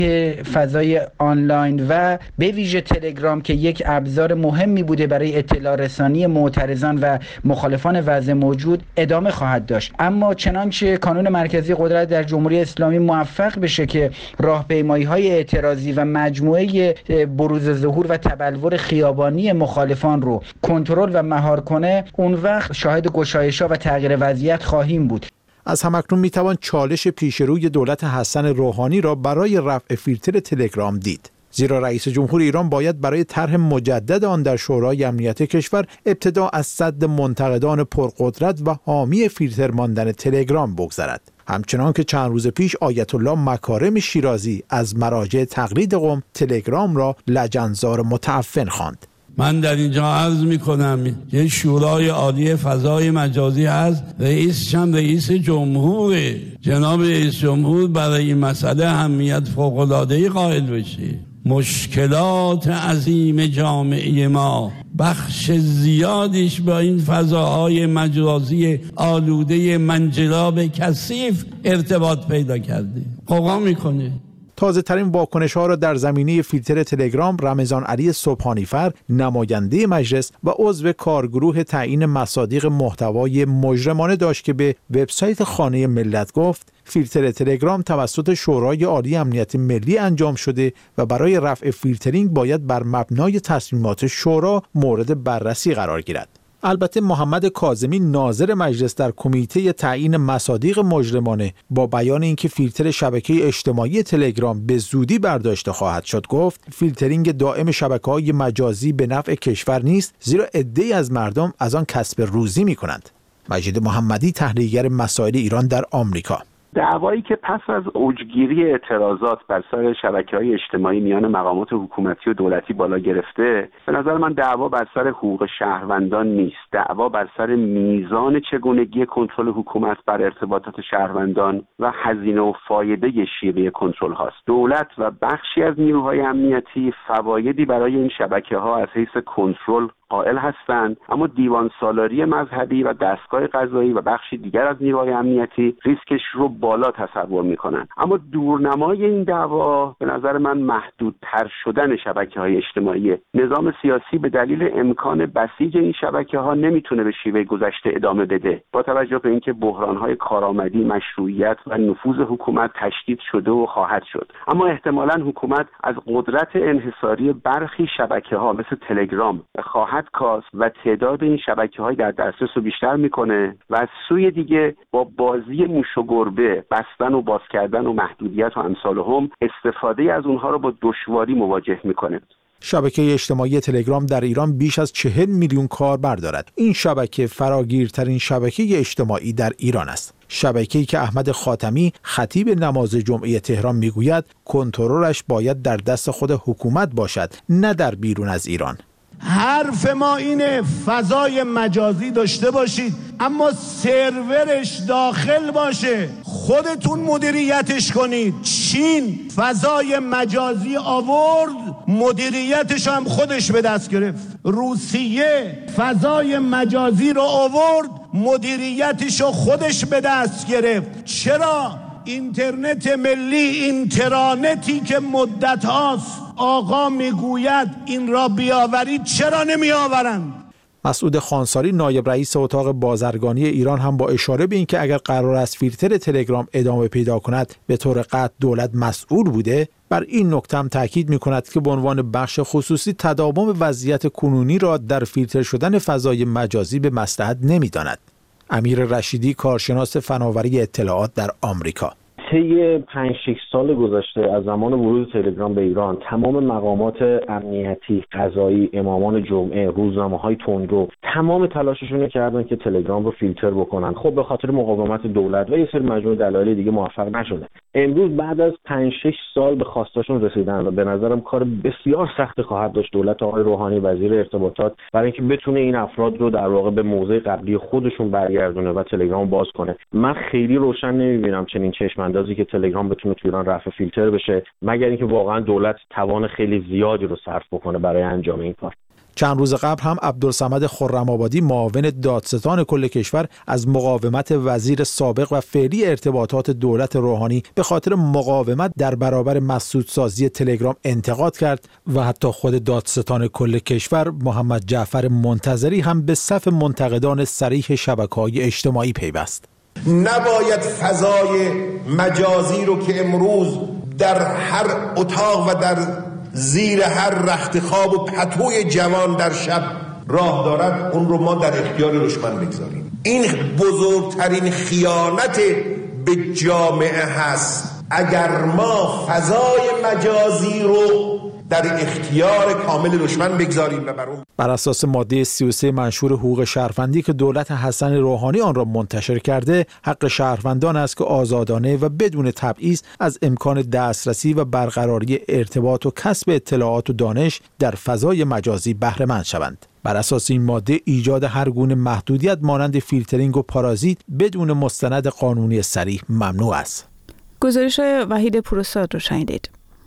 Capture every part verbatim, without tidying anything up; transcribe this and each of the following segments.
فضای آنلاین و به ویژه تلگرام که یک ابزار مهمی بوده برای اطلاع رسانی معترضان و مخالفان وضع موجود ادامه خواهد داشت. اما چنانچه کانون مرکزی قدرت در جمهوری اسلامی موفق بشه که راهپیمایی‌های اعتراضی و مجموعه بروز ظهور و تبلور خیابانی مخالفان رو کنترل و مهار کنه، اون وقت شاهد گشایش‌ها و تغییر وضعیت خواهیم بود. از همکنون میتوان چالش پیشروی دولت حسن روحانی را برای رفع فیلتر تلگرام دید. زیرا رئیس جمهور ایران باید برای طرح مجدد آن در شورای امنیت کشور ابتدا از سد منتقدان پرقدرت و حامی فیلتر ماندن تلگرام بگذرد. همچنان که چند روز پیش آیت الله مکارم شیرازی از مراجع تقلید قم تلگرام را لجنزار متعفن خواند. من در اینجا عرض می کنم یه شورای عالی فضای مجازی هست، رئیسش هم رئیس جمهوره. جناب رئیس جمهور برای این مسئله اهمیت فوق‌العاده‌ای قائل بشه. مشکلات عظیم جامعه ما بخش زیادیش با این فضاهای مجازی آلوده منجلاب کثیف ارتباط پیدا کرده، قوقا میکنه. تازه ترین واکنش ها را در زمینه فیلتر تلگرام رمضان علی سبحانیفر، نماینده مجلس و عضو کارگروه تعیین مصادیق محتوای مجرمانه داشت که به وبسایت خانه ملت گفت فیلتر تلگرام توسط شورای عالی امنیت ملی انجام شده و برای رفع فیلترینگ باید بر مبنای تصمیمات شورا مورد بررسی قرار گیرد. البته محمد کاظمی ناظر مجلس در کمیته تعیین مصادیق مجرمانه با بیان اینکه فیلتر شبکه اجتماعی تلگرام به زودی برداشته خواهد شد گفت فیلترینگ دائم شبکه‌های مجازی به نفع کشور نیست، زیرا عده‌ای از مردم از آن کسب روزی می‌کنند. مجید محمدی، تحلیلگر مسائل ایران در آمریکا: دعوایی که پس از اوجگیری اعتراضات بر سر شبکه‌های اجتماعی میان مقامات حکومتی و دولتی بالا گرفته، به نظر من دعوا بر سر حقوق شهروندان نیست. دعوا بر سر میزان چگونگی کنترل حکومت بر ارتباطات شهروندان و هزینه و فایده شیوه کنترل هاست. دولت و بخشی از نیروهای امنیتی فوایدی برای این شبکه‌ها از حیث کنترل قائل هستند، اما دیوان سالاری مذهبی و دستگاه قضایی و بخشی دیگر از نیروهای امنیتی ریسکش رو بالا تصور میکنن. اما دورنمای این دعوا به نظر من محدودتر شدن شبکه‌های اجتماعی. نظام سیاسی به دلیل امکان بسیج این شبکه‌ها نمیتونه به شیوه گذشته ادامه بده، با توجه به اینکه بحران‌های کارآمدی، مشروعیت و نفوذ حکومت تشدید شده و خواهد شد. اما احتمالاً حکومت از قدرت انحصاری برخی شبکه‌ها مثل تلگرام خواهد کاست و تعداد این شبکه‌های در دسترس رو بیشتر میکنه و از سوی دیگه با بازی موش و گربه، بستن و باز کردن و محدودیت و امثال هم، استفاده از اونها رو با دشواری مواجه میکنه. شبکه اجتماعی تلگرام در ایران بیش از چهل میلیون کاربر دارد. این شبکه فراگیرترین شبکه اجتماعی در ایران است. شبکه‌ای که احمد خاتمی خطیب نماز جمعه تهران میگوید کنترلش باید در دست خود حکومت باشد، نه در بیرون از ایران. حرف ما اینه فضای مجازی داشته باشید، اما سرورش داخل باشه، خودتون مدیریتش کنید. چین فضای مجازی آورد، مدیریتش هم خودش به دست گرفت. روسیه فضای مجازی رو آورد، مدیریتش رو خودش به دست گرفت. چرا؟ اینترنت ملی، اینترنتی که مدت هاست آقا میگوید این را بیاورید، چرا نمی آورند؟ مسعود خانساری، نایب رئیس اتاق بازرگانی ایران، هم با اشاره به اینکه اگر قرار است فیلتر تلگرام ادامه پیدا کند به طور قطع دولت مسئول بوده، بر این نکته هم تاکید می‌کند که به عنوان بخش خصوصی تداوم وضعیت کنونی را در فیلتر شدن فضای مجازی به مصلحت نمی‌داند. امیر رشیدی، کارشناس فناوری اطلاعات در آمریکا: طی پنج شش سال گذشته از زمان ورود تلگرام به ایران، تمام مقامات امنیتی، قضایی، امامان جمعه، روزنامه‌های تندرو تمام تلاششون کردن که تلگرام رو فیلتر بکنن. خب به خاطر مقاومت دولت و یه سری مجموعه دلایل دیگه موفق نشده. امروز بعد از پنج شش سال به خواستاشون رسیدن و به نظرم کار بسیار سخت خواهد داشت دولت آقای روحانی، وزیر ارتباطات، برای اینکه بتونه این افراد رو در واقع به موضع قبلی خودشون برگردونه و تلگرام باز کنه. من خیلی روشن نمی‌بینم چنین چشم‌اندازی که تلگرام بتونه تو ایران رفع فیلتر بشه، مگر اینکه واقعا دولت توان خیلی زیادی رو صرف بکنه برای انجام این کار. چند روز قبل هم عبدالصمد خرم‌آبادی معاون دادستان کل کشور از مقاومت وزیر سابق و فعلی ارتباطات دولت روحانی به خاطر مقاومت در برابر مسدودسازی تلگرام انتقاد کرد و حتی خود دادستان کل کشور محمد جعفر منتظری هم به صف منتقدان صریح شبکه‌های اجتماعی پیوست. نباید فضای مجازی رو که امروز در هر اتاق و در زیر هر رخت خواب و پتوی جوان در شب راه دارد اون رو ما در اختیار دشمن بگذاریم. این بزرگترین خیانت به جامعه هست اگر ما فضای مجازی رو در اختیار کامل دشمن بگذاریم و بر اون بر اساس ماده سی و سه منشور حقوق شهروندی که دولت حسن روحانی آن را منتشر کرده، حق شهروندان است که آزادانه و بدون تبعیض از امکان دسترسی و برقراری ارتباط و کسب اطلاعات و دانش در فضای مجازی بهره مند شوند. بر اساس این ماده ایجاد هر گونه محدودیت مانند فیلترینگ و پارازیت بدون مستند قانونی صریح ممنوع است. گزارش وحید پورساد رو شنیدید.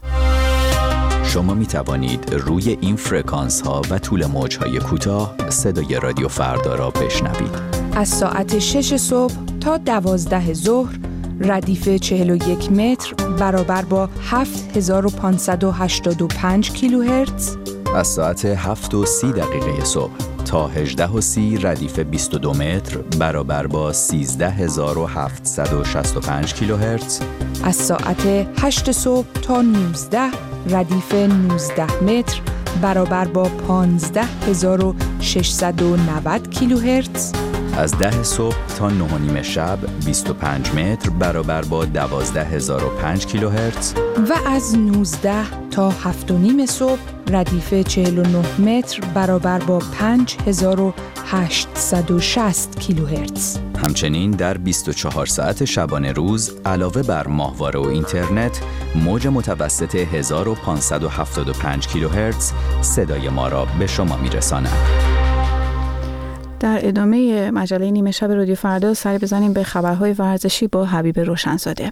شما می توانید روی این فرکانس ها و طول موج های کوتاه صدای رادیو فردا را بشنوید. از ساعت شش صبح تا دوازده ظهر ردیف چهل و یک متر برابر با هفت هزار و پانصد و هشتاد و پنج کیلوهرتز. از ساعت هفت و سی دقیقه صبح تا هجده و سی ردیف بیست و دو متر برابر با سیزده هزار و هفتصد و شصت و پنج کیلوهرتز. از ساعت هشت صبح تا نوزده ردیف نوزده متر برابر با پانزده هزار و ششصد و نود کیلوهرتز. از ده صبح تا نه و نیم شب بیست و پنج متر برابر با دوازده هزار و پنج کیلوهرتز. و از نوزده تا هفت و نیم صبح ردیف چهل و نه متر برابر با پنج هزار و هشتصد و شصت کیلوهرتز. همچنین در بیست و چهار ساعت شبانه روز علاوه بر ماهواره و اینترنت، موج متوسط هزار و پانصد و هفتاد و پنج کیلوهرتز صدای ما را به شما میرساند. در ادامه مجله نیمه شب رادیو فردا سری بزنیم به خبرهای ورزشی با حبیب روشنزاده.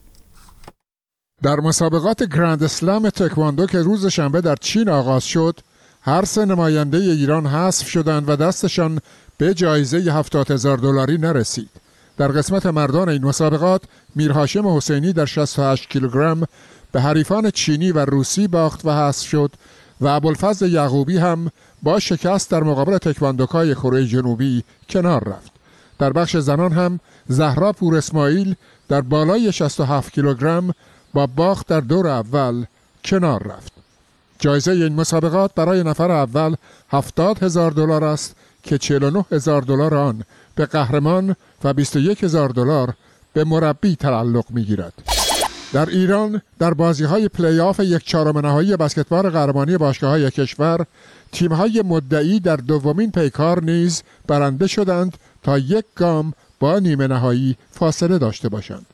در مسابقات گرند اسلم تکواندو که روز شنبه در چین آغاز شد، هر سه نماینده ایران حذف شدند و دستشان به جایزه هفتاد هزار دلاری نرسید. در قسمت مردان این مسابقات میرهاشم حسینی در شصت و هشت کیلوگرم به حریفان چینی و روسی باخت و حذف شد و ابوالفضل یعقوبی هم با شکست در مقابل تکواندوکای کره جنوبی کنار رفت. در بخش زنان هم زهرا پور اسماعیل در بالای شصت و هفت کیلوگرم با باخت در دور اول کنار رفت. جایزه این مسابقات برای نفر اول هفتاد هزار دلار است که چهل و نه هزار دلار آن به قهرمان و بیست و یک هزار دلار به مربی تعلق می‌گیرد. در ایران در بازی‌های پلی آف یک چهارم نهایی بسکتبال قهرمانی باشگاه‌های کشور، تیم‌های مدعی در دومین پیکار نیز برنده شدند تا یک گام با نیمه نهایی فاصله داشته باشند.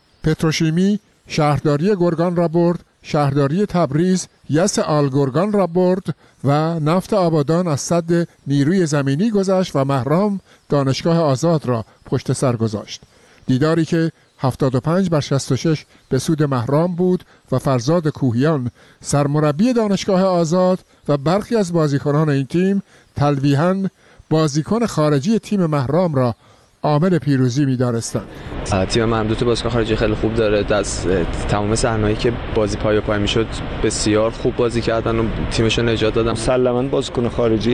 پتروشیمی شهرداری گرگان را برد، شهرداری تبریز یس آل گرگان را برد و نفت آبادان از سد نیروی زمینی گذشت و مهرام دانشگاه آزاد را پشت سر گذاشت. دیداری که هفتاد و پنج بر شصت و شش به سود مهرام بود و فرزاد کوهیان سرمربی دانشگاه آزاد و برخی از بازیکنان این تیم تلویحاً بازیکن خارجی تیم مهرام را عامل پیروزی می‌دانستند. تیم ممدوح بازیکن خارجی خیلی خوب داره. از تمام صحنه‌ای که بازی پای پای میشد بسیار خوب بازی کردن و تیمشون نجات دادن. مسلماً بازیکن خارجی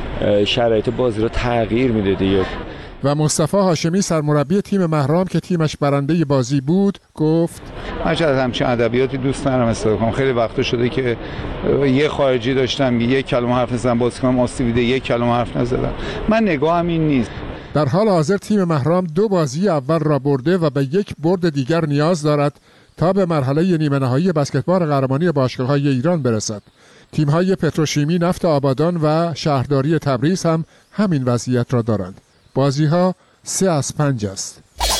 شرایط بازی رو تغییر میده دیگه. و مصطفی هاشمی سرمربی تیم مهرام که تیمش برنده بازی بود گفت: من شاید همچین ادبیاتی دوست ندارم استفاده کنم. خیلی وقت شده که یه خارجی داشتم یک کلمه حرف نزدم، بازیکنم آسیب دیده یک کلمه حرف نزدم. من نگاهم این نیست. در حال حاضر تیم مهرام دو بازی اول را برده و به یک برد دیگر نیاز دارد تا به مرحله نیمه نهایی بسکتبال قهرمانی باشگاه‌های ایران برسد. تیم‌های پتروشیمی، نفت آبادان و شهرداری تبریز هم همین وضعیت را دارند. بازی‌ها سه از پنج است.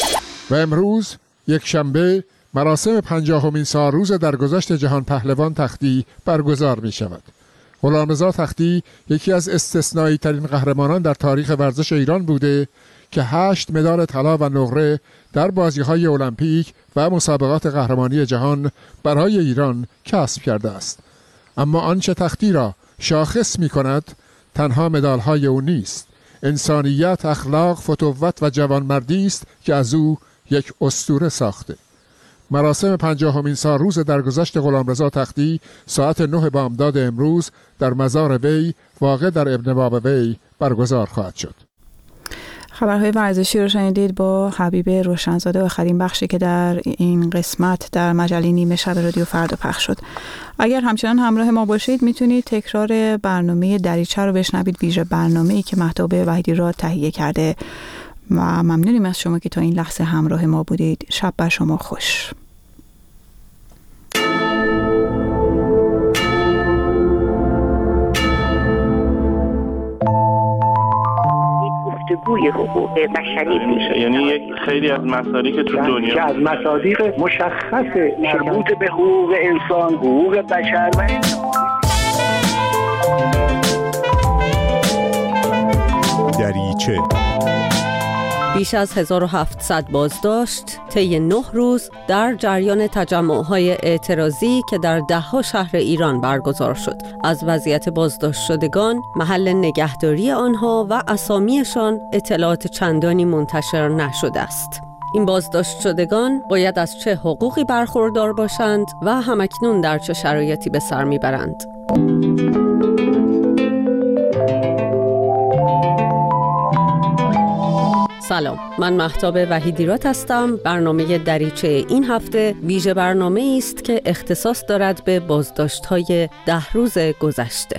و امروز یک شنبه مراسم پنجاهمین سالروز درگذشت جهان پهلوان تختی برگزار می شود. غلامرضا تختی یکی از استثنایی ترین قهرمانان در تاریخ ورزش ایران بوده که هشت مدال طلا و نقره در بازی‌های المپیک و مسابقات قهرمانی جهان برای ایران کسب کرده است. اما آنچه تختی را شاخص می کند تنها مدال‌های او نیست. انسانیت، اخلاق، فتوت و جوانمردی است که از او یک اسطوره ساخته. مراسم پنجاهمین سالروز درگذشت غلامرضا تختی ساعت نه بامداد امروز در مزار وی واقع در ابن باب وی برگزار خواهد شد. خبرهای ورزشی رو شنیدید با حبیب روشنزاده و آخرین بخشی که در این قسمت در مجله نیمه شب رادیو فردا پخش شد. اگر همچنان همراه ما باشید میتونید تکرار برنامه دریچه رو بشنوید، ویژه برنامه‌ای که مهتاب وحیدی را تهیه کرده و ممنونیم از شما که تا این لحظه همراه ما بودید. شب بر شما خوش. گفتگوی حقوق بشری میشه، یعنی یک خیلی از مسائلی که تو دنیا که از مصادیق مشخص مربوط به حقوق انسان، حقوق بشر و دریچه بیش از هزار و هفتصد بازداشت طی نه روز در جریان تجمع‌های اعتراضی که در ده‌ها شهر ایران برگزار شد. از وضعیت بازداشت شدگان، محل نگهداری آنها و اسامیشان اطلاعات چندانی منتشر نشده است. این بازداشت شدگان باید از چه حقوقی برخوردار باشند و همکنون در چه شرایطی به سر میبرند؟ سلام، من مهتاب وحیدیرات هستم. برنامه دریچه این هفته ویژه برنامه است که اختصاص دارد به بازداشت‌های ده روز گذشته.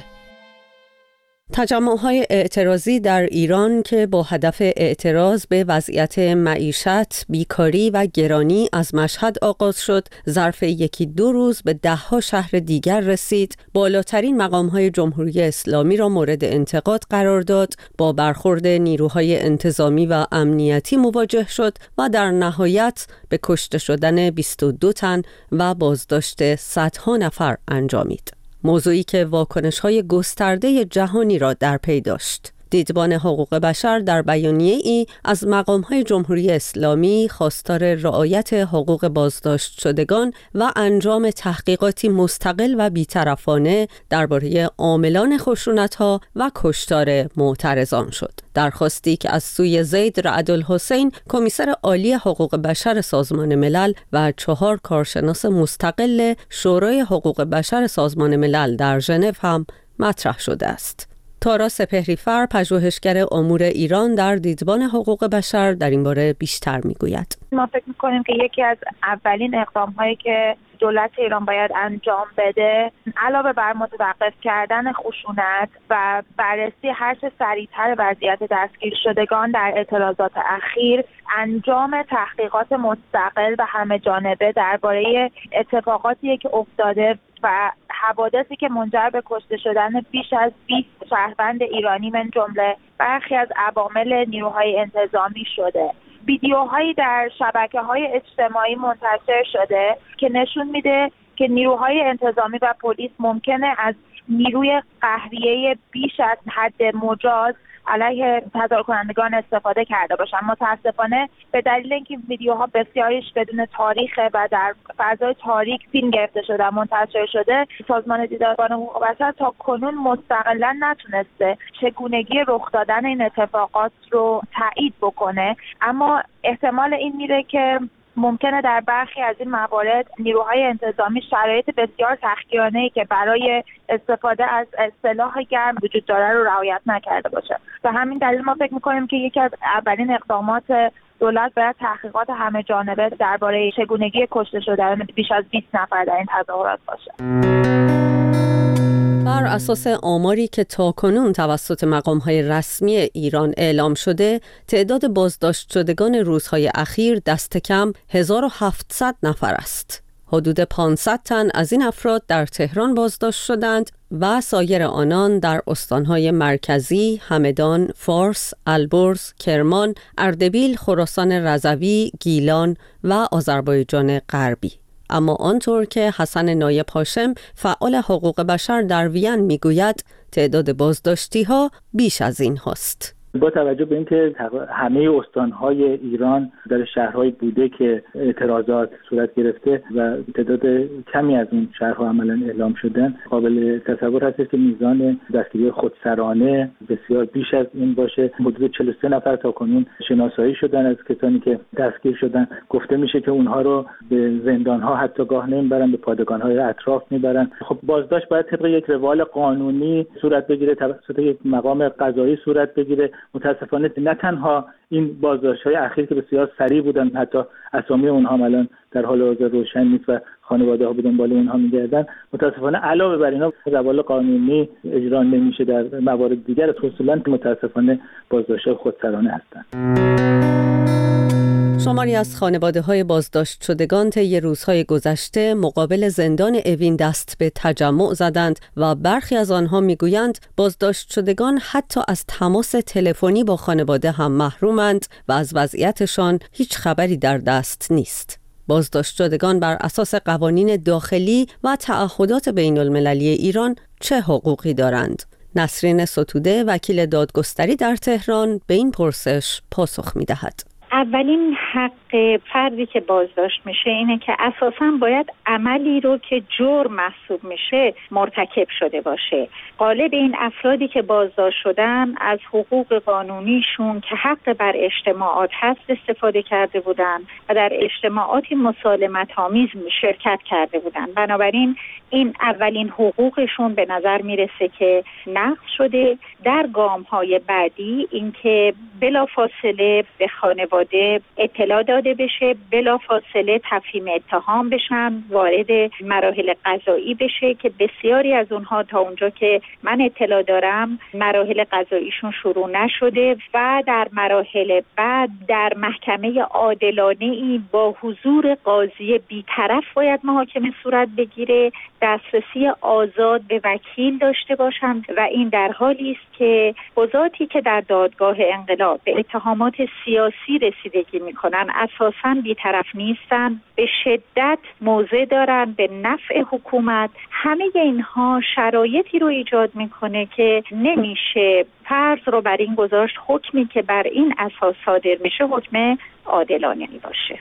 تجمع‌های اعتراضی در ایران که با هدف اعتراض به وضعیت معیشت، بیکاری و گرانی از مشهد آغاز شد، ظرف یکی دو روز به ده‌ها شهر دیگر رسید، بالاترین مقام‌های جمهوری اسلامی را مورد انتقاد قرار داد، با برخورد نیروهای انتظامی و امنیتی مواجه شد و در نهایت به کشته شدن بیست و دو تن و بازداشت صدها نفر انجامید. موضوعی که واکنش‌های گسترده جهانی را در پی داشت. دیدبان حقوق بشر در بیانیه‌ای از مقام‌های جمهوری اسلامی خواستار رعایت حقوق بازداشت شدگان و انجام تحقیقاتی مستقل و بی‌طرفانه درباره عاملان خشونت‌ها و کشتار معترضان شد. درخواستی که از سوی زید رعدالحسین، کمیسر عالی حقوق بشر سازمان ملل و چهار کارشناس مستقل شورای حقوق بشر سازمان ملل در ژنو هم مطرح شده است. تارا سپهری‌فر، پژوهشگر امور ایران در دیدبان حقوق بشر، در این باره بیشتر میگوید. ما فکر می‌کنیم که یکی از اولین اقدام‌هایی که دولت ایران باید انجام بده، علاوه بر متوقف کردن خشونت و بررسی هر چه سریعتر وضعیت دستگیر شدگان در اعتراضات اخیر، انجام تحقیقات مستقل و همه جانبه درباره اتفاقاتی که افتاده و حوادثی که منجر به کشته شدن بیش از بیست شهروند ایرانی من جمله برخی از عوامل نیروهای انتظامی شده. ویدیوهایی در شبکه‌های اجتماعی منتشر شده که نشون میده که نیروهای انتظامی و پلیس ممکنه از نیروی قهریه بیش از حد مجاز علیه تظاهر کنندگان استفاده کرده باشن. متاسفانه به دلیل اینکه ویدیوها بسیاریش بدون تاریخ و در فضای تاریک فیلم گرفته شده منتشر شده، سازمان دیدبان حقوق بشر تا کنون مستقلا نتونسته چگونگی رخ دادن این اتفاقات رو تایید بکنه، اما احتمال این میره که ممکنه در برخی از این موارد نیروهای انتظامی شرایط بسیار سختگیرانه‌ای که برای استفاده از سلاح گرم وجود داره رو رعایت نکرده باشه. و همین دلیل ما فکر می‌کنیم که یکی از اولین اقدامات دولت باید تحقیقات همه جانبه درباره چگونگی کشته شدن بیش از بیست نفر در این تظاهرات باشه. بر اساس آماری که تاکنون توسط مقام‌های رسمی ایران اعلام شده، تعداد بازداشت شدگان روزهای اخیر دست کم هزار و هفتصد نفر است. حدود پانصد تن از این افراد در تهران بازداشت شدند و سایر آنان در استانهای مرکزی، همدان، فارس، البرز، کرمان، اردبیل، خراسان رضوی، گیلان و آذربایجان غربی. اما آنطور که حسن نایب هاشم، فعال حقوق بشر در وین میگوید، تعداد بازداشتی ها بیش از این هاست. با توجه به اینکه همه استان‌های ایران در شهرهایی بوده که اعتراضات صورت گرفته و تعداد کمی از اون شهرها عملاً اعلام شدن، قابل تصور هست که میزان دستگیری خودسرانه بسیار بیش از این باشه. حدود چهل و سه نفر تاکنون شناسایی شدن از کسانی که دستگیر شدن. گفته میشه که اونها رو به زندان‌ها حتی گاه نمیبرن، به پادگان‌های اطراف میبرن. خب بازداشت باید طبق یک روال قانونی صورت بگیره، توسط یک مقام قضایی صورت بگیره. متاسفانه نه تنها این بازداشت‌های اخیر که بسیار سریع بودن، حتی اسامی اونها الان در حال حاضر روشن نیست و خانواده‌ها به دنبال اونها می‌گردن. متاسفانه علاوه بر اینا روال قانونی اجرا نمیشه در موارد دیگر، خصوصاً که متاسفانه بازداشت‌های خودسرانه هستند. شماری از خانواده‌های بازداشت شدگان طی روزهای گذشته مقابل زندان اوین دست به تجمع زدند و برخی از آنها میگویند بازداشت شدگان حتی از تماس تلفنی با خانواده هم محرومند و از وضعیتشان هیچ خبری در دست نیست. بازداشت شدگان بر اساس قوانین داخلی و تعهدات بین المللی ایران چه حقوقی دارند؟ نسرین ستوده وکیل دادگستری در تهران به این پرسش پاسخ می‌دهد. اولین حق فردی که بازداشت میشه اینه که اساساً باید عملی رو که جرم محسوب میشه مرتکب شده باشه. غالب این افرادی که بازداشت شدن از حقوق قانونیشون که حق بر اجتماعات هست استفاده کرده بودن و در اجتماعاتی مسالمت آمیز شرکت کرده بودن. بنابراین این اولین حقوقشون به نظر میرسه که نقض شده. در گام‌های بعدی اینکه بلافاصله به خانواده اطلاع داده بشه، بلافاصله تفهیم اتهام بشن، وارد مراحل قضایی بشه که بسیاری از اونها تا اونجا که من اطلاع دارم مراحل قضاییشون شروع نشده و در مراحل بعد در محکمه عادلانه‌ای با حضور قاضی بی‌طرف باید محاکمه صورت بگیره، دسترسی آزاد به وکیل داشته باشند و این در حالی است که قضاتی که در دادگاه انقلاب به اتهامات سیاسی رسیدگی میکنن اساساً بی‌طرف نیستن، به شدت موضع دارن به نفع حکومت. همه اینها شرایطی رو ایجاد میکنه که نمیشه فرض رو بر این گذاشت حکمی که بر این اساس صادر میشه حکم عادلانه باشه.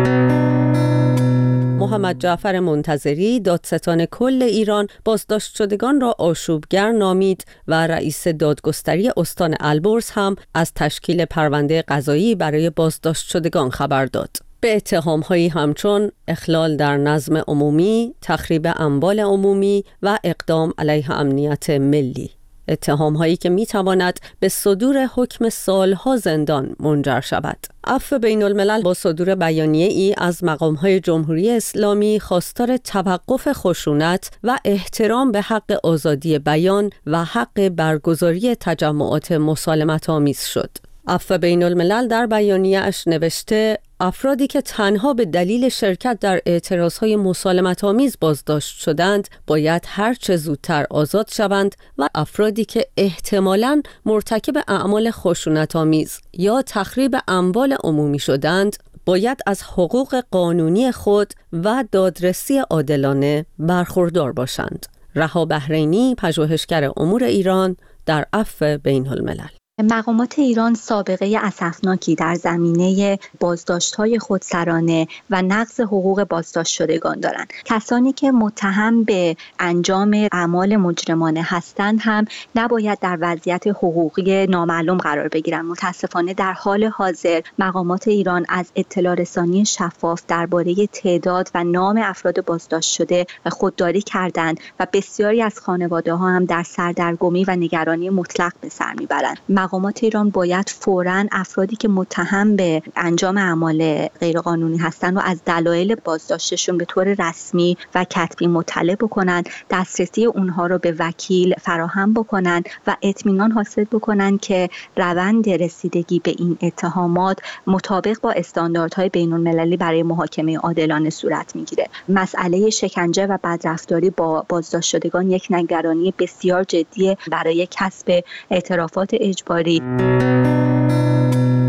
محمد جعفر منتظری دادستان کل ایران بازداشت شدگان را آشوبگر نامید و رئیس دادگستری استان البرز هم از تشکیل پرونده قضایی برای بازداشت شدگان خبر داد. به اتهام‌هایی همچون اخلال در نظم عمومی، تخریب اموال عمومی و اقدام علیه امنیت ملی. اتهام‌هایی که می‌تواند به صدور حکم سالها زندان منجر شود. عفو بین الملل با صدور بیانیه‌ای از مقام‌های جمهوری اسلامی خواستار توقف خشونت و احترام به حق آزادی بیان و حق برگزاری تجمعات مسالمت‌آمیز شد. عفو بین الملل در بیانیه‌اش نوشته افرادی که تنها به دلیل شرکت در اعتراضهای مسالمت‌آمیز بازداشت شدند باید هر چه زودتر آزاد شوند و افرادی که احتمالاً مرتکب اعمال خشونت‌آمیز یا تخریب اموال عمومی شدند باید از حقوق قانونی خود و دادرسی عادلانه برخوردار باشند. رها بحرینی، پژوهشگر امور ایران در عفو بین الملل. مقامات ایران سابقه اسفناکی در زمینه بازداشت‌های خودسرانه و نقض حقوق بازداشت شدگان دارند. کسانی که متهم به انجام اعمال مجرمانه هستند هم نباید در وضعیت حقوقی نامعلوم قرار بگیرند. متاسفانه در حال حاضر مقامات ایران از اطلاع رسانی شفاف درباره تعداد و نام افراد بازداشت شده خودداری کردند و بسیاری از خانواده‌ها هم در سردرگمی و نگرانی مطلق به سر می‌برند. مقامات ایران باید فوراً افرادی که متهم به انجام اعمال غیرقانونی هستند و از دلایل بازداشتشون به طور رسمی و کتبی مطلع بکنند، دسترسی اونها رو به وکیل فراهم بکنند و اطمینان حاصل بکنند که روند رسیدگی به این اتهامات مطابق با استانداردهای بین‌المللی برای محاکمه عادلانه صورت میگیره. مسئله شکنجه و بدرفتاری با بازداشت شدگان یک نگرانی بسیار جدی برای کسب اعترافات اجباری.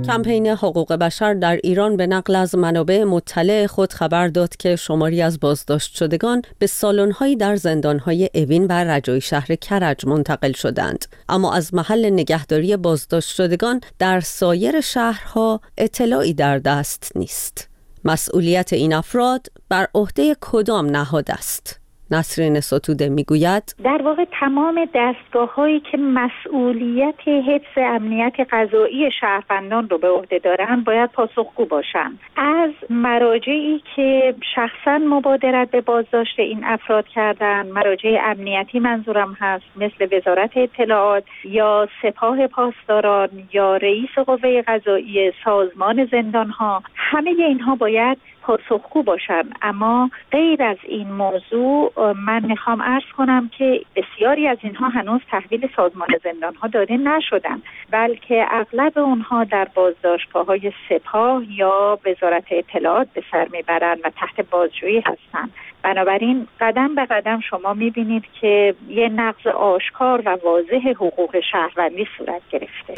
کمپین حقوق بشر در ایران به نقل از منابع مطلع خود خبر داد که شماری از بازداشت شدگان به سالن‌هایی در زندان‌های اوین و رجایی شهر کرج منتقل شدند، اما از محل نگهداری بازداشت شدگان در سایر شهرها اطلاعی در دست نیست. مسئولیت این افراد بر عهده کدام نهاد است؟ نسرین ستوده میگوید در واقع تمام دستگاه‌هایی که مسئولیت حفظ امنیت غذایی شهروندان رو به عهده دارن باید پاسخگو باشن. از مراجعی که شخصاً مبادرت به بازداشت این افراد کردن، مراجع امنیتی منظورم هست، مثل وزارت اطلاعات یا سپاه پاسداران یا رئیس قوه قضاییه، سازمان زندان‌ها، همه اینها باید پاسخگو باشن. اما غیر از این موضوع من میخوام عرض کنم که بسیاری از اینها هنوز تحویل سازمان زندان‌ها داده نشدن، بلکه اغلب اونها در بازداشتگاه‌های سپاه یا وزارت اطلاعات به سر میبرن و تحت بازجویی هستن. بنابراین قدم به قدم شما میبینید که یه نقض آشکار و واضح حقوق شهروندی صورت گرفته.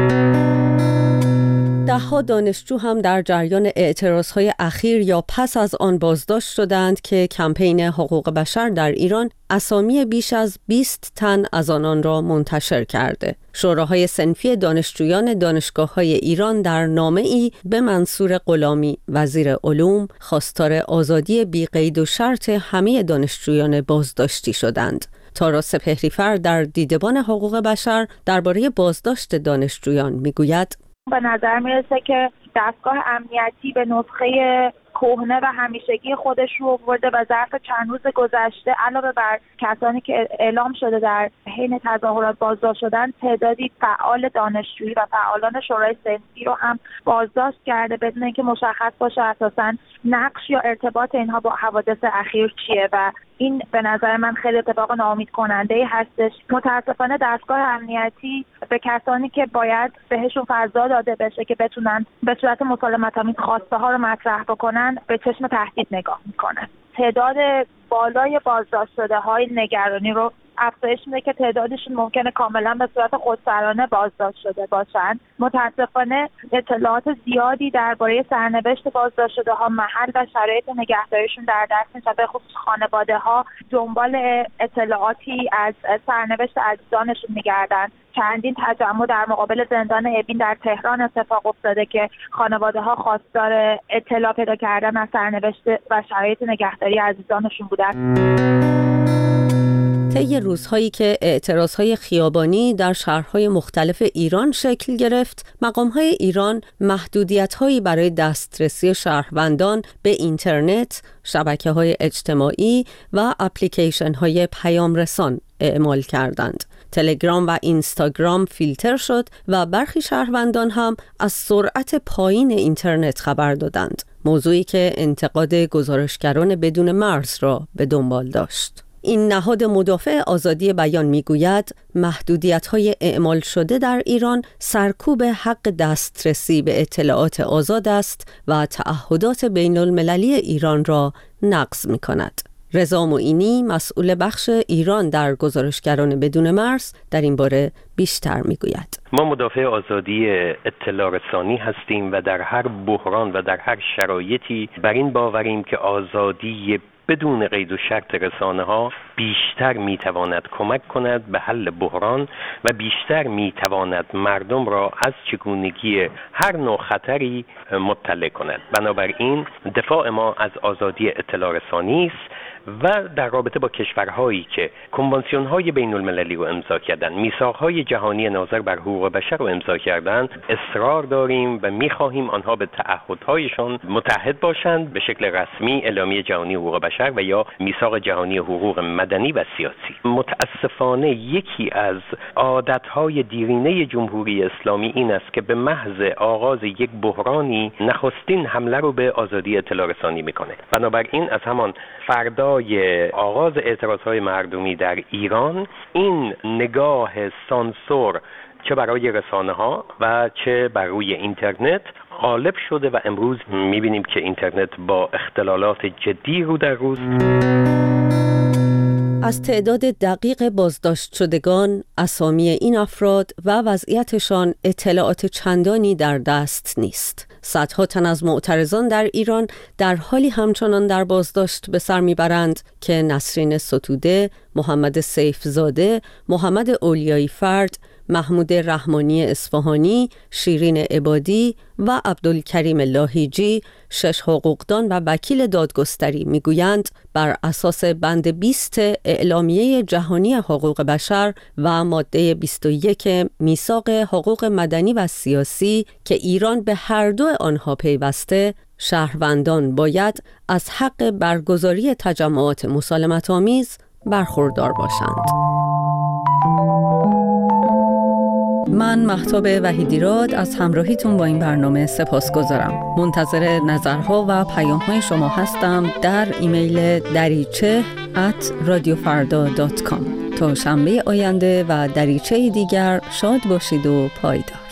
ده‌ها دانشجو هم در جریان اعتراضهای اخیر یا پس از آن بازداشت شدند که کمپین حقوق بشر در ایران اسامی بیش از بیست تن از آنان را منتشر کرده. شوراهای صنفی دانشجویان دانشگاه‌های ایران در نامه‌ای به منصور غلامی وزیر علوم خواستار آزادی بی قید و شرط همه دانشجویان بازداشتی شدند. تارا سپهری‌فر در دیدبان حقوق بشر درباره بازداشت دانشجویان میگوید: به نظر میرسه که دستگاه امنیتی به نسخه کهنه و همیشگی خودش رو آورده و ظرف چند روز گذشته علاوه بر کسانی که اعلام شده در حین تظاهرات بازداشت شدن، تعدادی فعال دانشجویی و فعالان شورای صنفی رو هم بازداشت کرده بدون اینکه مشخص باشه اساساً نقش یا ارتباط اینها با حوادث اخیر چیه و این به نظر من خیلی اتفاق ناامید کننده هستش. متاسفانه دستگاه امنیتی به کسانی که باید بهشون فضا داده بشه که بتونن به صورت مسالمت‌آمیز خواسته ها رو مطرح بکنن به چشم تهدید نگاه میکنه. تعداد بالای بازداشت شده های نگرانی رو افزایش میده که تعدادشون ممکنه کاملا به صورت خودسرانه بازداشت شده باشن. متاسفانه اطلاعات زیادی درباره سرنوشت بازداشت شده ها، محل و شرایط نگهداریشون در دست نیست. به خصوص خانواده ها دنبال اطلاعاتی از سرنوشت عزیزانشون میگردن. چندین تجمع در مقابل زندان اوین در تهران اتفاق افتاده که خانواده ها خواستار اطلاع پیدا کردن از سرنوشت و شرایط نگهداری عزیزانشون بودن. طی روزهایی که اعتراضهای خیابانی در شهرهای مختلف ایران شکل گرفت، مقامهای ایران محدودیت‌هایی برای دسترسی شهروندان به اینترنت، شبکه‌های اجتماعی و اپلیکیشن‌های پیام رسان اعمال کردند. تلگرام و اینستاگرام فیلتر شد و برخی شهروندان هم از سرعت پایین اینترنت خبر دادند، موضوعی که انتقاد گزارشگران بدون مرز را به دنبال داشت. این نهاد مدافع آزادی بیان میگوید محدودیت‌های اعمال شده در ایران سرکوب حق دسترسی به اطلاعات آزاد است و تعهدات بین المللی ایران را نقض می‌کند. رضا معینی مسئول بخش ایران در گزارشگران بدون مرز در این باره بیشتر میگوید. ما مدافع آزادی اطلاع رسانی هستیم و در هر بحران و در هر شرایطی بر این باوریم که آزادی بدون قید و شرط رسانه ها بیشتر میتواند کمک کند به حل بحران و بیشتر میتواند مردم را از چگونگی هر نوع خطری مطلع کند. بنابراین دفاع ما از آزادی اطلاع رسانی است و در رابطه با کشورهایی که کنوانسیون‌های بین المللی رو امضا کردن، میثاق‌های جهانی ناظر بر حقوق بشر رو امضا کردن، اصرار داریم و می‌خواهیم آنها به تعهدهایشان متعهد باشند به شکل رسمی اعلامیه جهانی حقوق بشر و یا میثاق جهانی حقوق مدنی و سیاسی. متاسفانه یکی از عادت‌های دیرینه جمهوری اسلامی این است که به محض آغاز یک بحرانی نخستین حمله رو به آزادی اطلاع رسانی می‌کنه. بنابراین از همان فردا آغاز اعتراضهای مردمی در ایران این نگاه سانسور چه برای رسانه ها و چه بر روی اینترنت غالب شده و امروز میبینیم که اینترنت با اختلالات جدی رو در روز. از تعداد دقیق بازداشت شدگان، اسامی این افراد و وضعیتشان اطلاعات چندانی در دست نیست. صدها تن از معترضان در ایران در حالی همچنان در بازداشت به سر میبرند که نسرین ستوده، محمد سیفزاده، محمد اولیایی فرد، محمود رحمانی اصفهانی، شیرین عبادی و عبدالکریم لاهیجی، شش حقوقدان و وکیل دادگستری میگویند بر اساس بند بیست اعلامیه جهانی حقوق بشر و ماده بیست و یک میثاق حقوق مدنی و سیاسی که ایران به هر دو آنها پیوسته، شهروندان باید از حق برگزاری تجمعات مسالمت‌آمیز برخوردار باشند. من مهتاب وحیدیراد از همراهیتون با این برنامه سپاسگزارم. منتظر نظرها و پیام‌های شما هستم در ایمیل دریچه ات رادیو فردا دات کام. تا شنبه آینده و دریچه دیگر شاد باشید و پایدار.